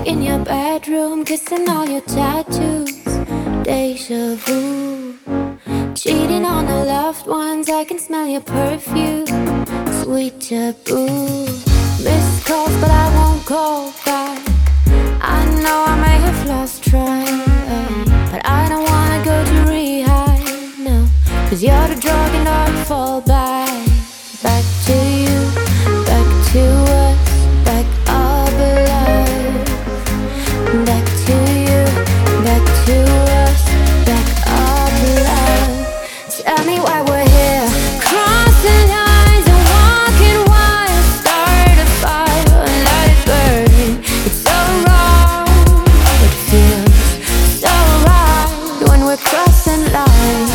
in your bedroom, kissing all your tattoos. Deja vu. Cheating on the loved ones, I can smell your perfume. Sweet taboo. Missed calls, but I won't call back. I know I may have lost track, but I don't wanna go to rehab, no. 'Cause you're the drug and I fall back. Back to you, back to us, back up alive. Back to you, back to us, back up alive. Tell me why we're here, crossing lines and walking wild. Start a fire and let it burn. It's so wrong, it feels so right when we're crossing lines.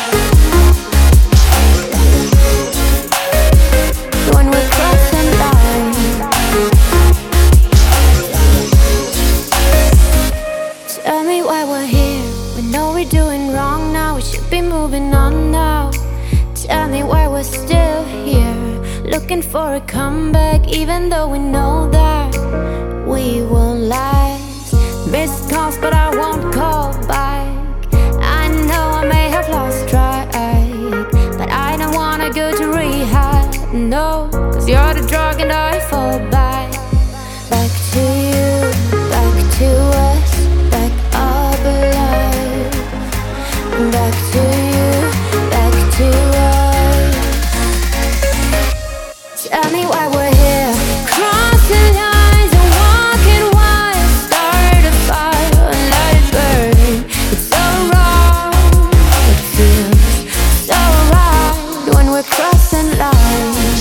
When we're crossing lines. Tell me why we're here. We know we're doing wrong now. We should be moving on now. Tell me why we're still here, looking for a comeback, even though we know that we won't last. Missed calls, but I won't call back. I know I may have lost track, but I don't wanna go to rehab, no. 'Cause you're the drug and I fall back. Back to you, back to us, back up alive. Back to you, back to us. Tell me why we're here, crossing lines and walking wild. Start a fire and let it burn. It's so wrong, it feels so right when we're crossing lines.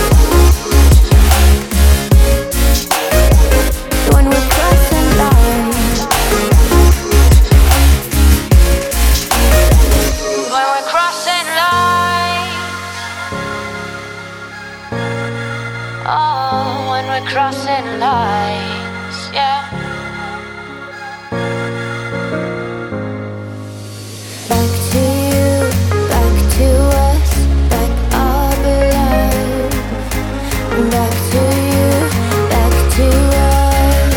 When we're crossing lines. When we're crossing lines. Oh, when we're crossing lines, yeah. Back to you, back to us, back up alive. Back to you, back to us.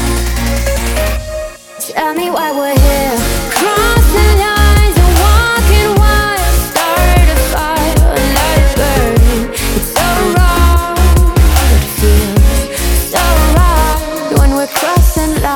Tell me why we're here, crossing lines and walking wild. Start a fire and let it burn. It's so wrong, it feels so right when we're crossing lines.